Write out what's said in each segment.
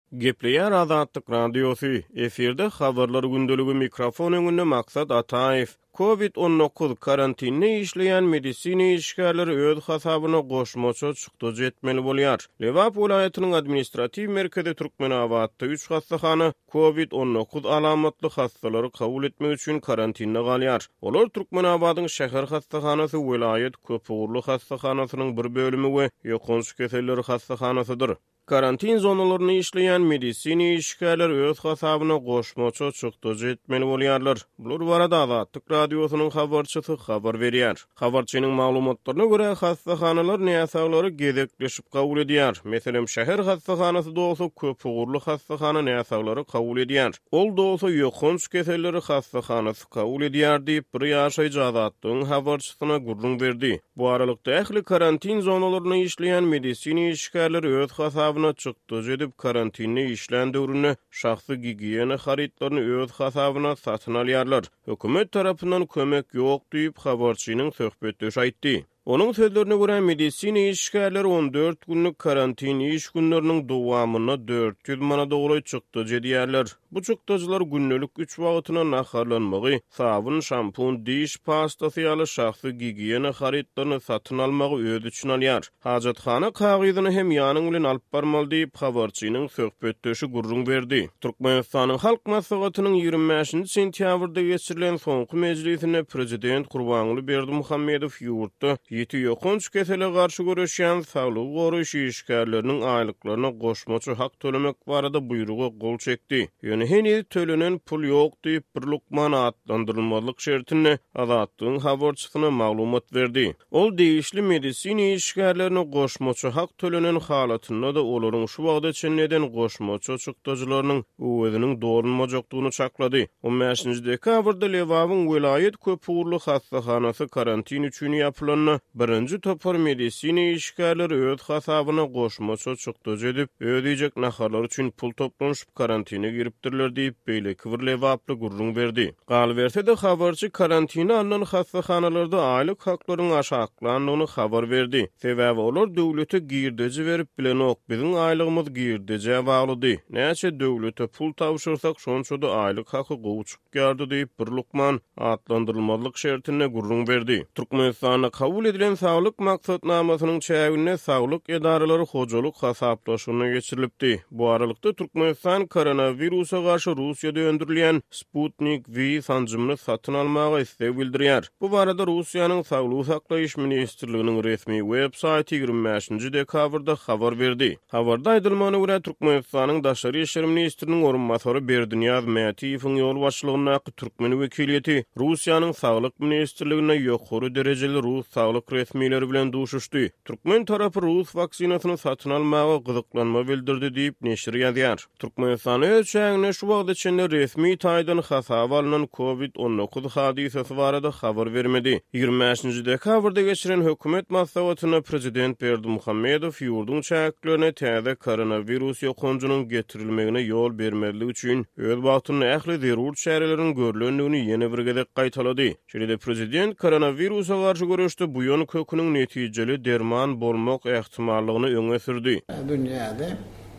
Gepleýär Azatlyk radiosu. Eferde habarlar gündölügi mikrofon öňünde maksat Ataev. Covid-19 karantinni işleýän medisina işgärleri öz hasabyna goşmaça çykdyjy etmeli bolýar. Lewap welaýatynyň administrativ merkezi Türkmenabadda 3 hastahana Covid-19 alamatly hastalary kabul etmek üçin karantinde galýar. Olar Türkmenabadyň şäher hastahanasy welaýat köpügürlü hastahanasynyň bir bölümi we ýokonsy keselleri hastahanasydyr. Karantin zonalaryny işleýän medisina işgärleri öz hasabyna goşmaça çykdyjy etmeli bolýarlar. Bular barada Azatlyk radiosynyň habarçysy habar berýär. Habarçynyň maglumatlaryna görä hastahanalar näsaglary gezekleşip kabul edýär. Meselem şäher hastahanasy bolsa köpügürlü hastahana näsaglary kabul edýär. Ol bolsa ýokonsy keselleri hastahanasy kabul edýär diýip bir ýaşaýjy Azatlygyň habarçysyna gurrun berdi. Bu aralykda ähli karantin zonalaryny işleýän medisina işgärleri öz hasabyna çykdyjy edip karantinni işlän döwrüne şahsy gigiyena haritlaryny öz hasabyna satyn alýarlar. Hökümet tarapyndan kömek ýok diýip habarçynyň söhbetdeşi aýtdy. Onun sözlerine göre medisina işgärleri 14 günlük karantin iş günlerinin dowamyna 400 mana dogry çykdyjy diýerler. Bu çykdyjylar günnülük 3 wagtyna naharlanmagy, sabun, şampun, diş pastasy ýaly şahsy gigiyena haritlaryny satyn almagy öz üçin alýar. Hajatxana kagyzyny hem ýanyň bilen alyp barmaly diýip habarçynyň söhbetdeşi gurrun berdi. Türkmenistanyň halk maslahatynyň 25-nji sentýabrda geçirilen soňky mejlisine prezident Gurbanuly Berdimuhammedow ýurtda ýeti ýokonsy kesele garşy görüşýän saglyk goruş işgärleriniň aýlyklaryna goşmaça hak tölemek barada buýrugy gol çekdi. Ýöne heni tölenen pul ýok diýip bir lukman atlandyrylmalyk şertine Azatlygyň habarçysyna maglumat berdi. Ol diýişli medisina işgärlerine goşmaça hak tölenen halatynda da olaryň şu wagda çenneden goşmaça çykdyjylarynyň özüniň dorunmajokdugyny çaklady. 15-nji dekabrda Lewabyň welaýat köpügürlü hastahanasy karantin üçin ýapylan birinci topar medisina işgärleri öz hasabyna goşmaça çykdyjy edip ödeyjek naharlar üçin pul toplanyşyp karantine giripdirler diýip beýle kibir Lewaply gurrun berdi. Galberse de habarçy karantina alynan hastahanalarda aýlyk haklaryň aşaklandygyny habar berdi. Sebäbi olar döwlete girdeji berip bilenok biziň aýlygymyz girdeje baglydy. Näçe döwlete pul tapşyrsak şonço da aýlyk haky gowçuk gardy diýip bir lukman atlandyrylmalyk şertine gurrun berdi. Türkmenistana kabul edilen saglyk maksatnamasynyň çägine saglyk edaralary hojalyk hasaplaşygyna geçirilipdi. Bu aralykda Türkmenistan koronawirusa garşy Russiýada öndürilýän Sputnik V sanjymyny satyn almagy istek bildirýär. Bu barada Russiýanyň Saglyk saklaýyş ministrliginiň resmi web-saýty 25-nji dekabrda habar berdi. Habarda aýdylmana görä Türkmenistanyň daşary işler ministriniň orunmasary Berdiňýaz Mätiýewiň ýol başçylygyna Türkmen wekiliýeti Russiýanyň Saglyk ministrligine ýokary derejeli Rus saglyk resmiýetleri bilen duşuşdy. Türkmen tarapy Rus vaksinasyny satyn almagy gyzyklanma bildirdi diýip neşir ýazýar. Türkmenistan öz şäherine şu wagda içinde resmi taýdan hasaba alynan Covid-19 hadisesi barada habar bermedi. 25-nji dekabrda geçiren hökümet maslahatyna prezident Berdimuhammedow ýurdun şäherlerine täze koronavirus ýokonjunyň getirilmegine ýol bermeligi üçin öz wagtyny ähli zerur şäherleriň görülendigini ýene bir gezek gaýtalady. Şeýle prezident koronavirusa garşy görüşde bu ýön köküniň netijeli derman bolmak ähtimallygyny öňe sürdi. Dünýäde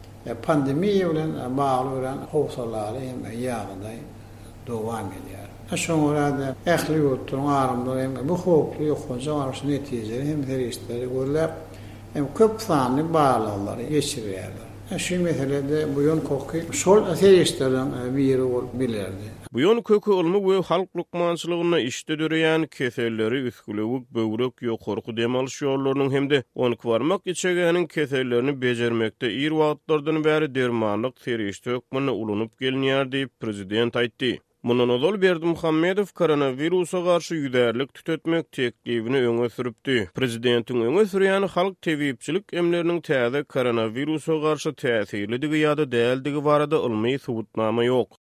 pandemiýa bilen bagly bolan howsalary hem ýagynda dowam edýär. Şoňra ähli ýurtlaryň arymlary hem bu howply ýokunja garşy netijeli hem teristleri görülýär. Hem köp sanly baglary geçirýärler. Şu meselede bu ýön kökü şol teristlerin biri bolup bilerdi. Bu ýön kökü ulmy we halk lukmançylygyna işde döreýän keselleri üskülewik böwrek ýokarky dem alyş ýollarynyň hemde onykwarmak içegäniň kesellerini bejermekde ir wagtlardan bäri dermanlyk terişde hökmüne ulanyp gelinýär diýip prezident aýtdy. Mundan ozal Berdimuhammedow koronawirusa garşy ýüderlik tütetmek teklifini öňe süripdi. Prezidentiň öňe sürýän halk tebipçilik emleriniň täze koronawirusa garşy täsirlidigi ýa-da däldigi barada ilmi subutnama ýok.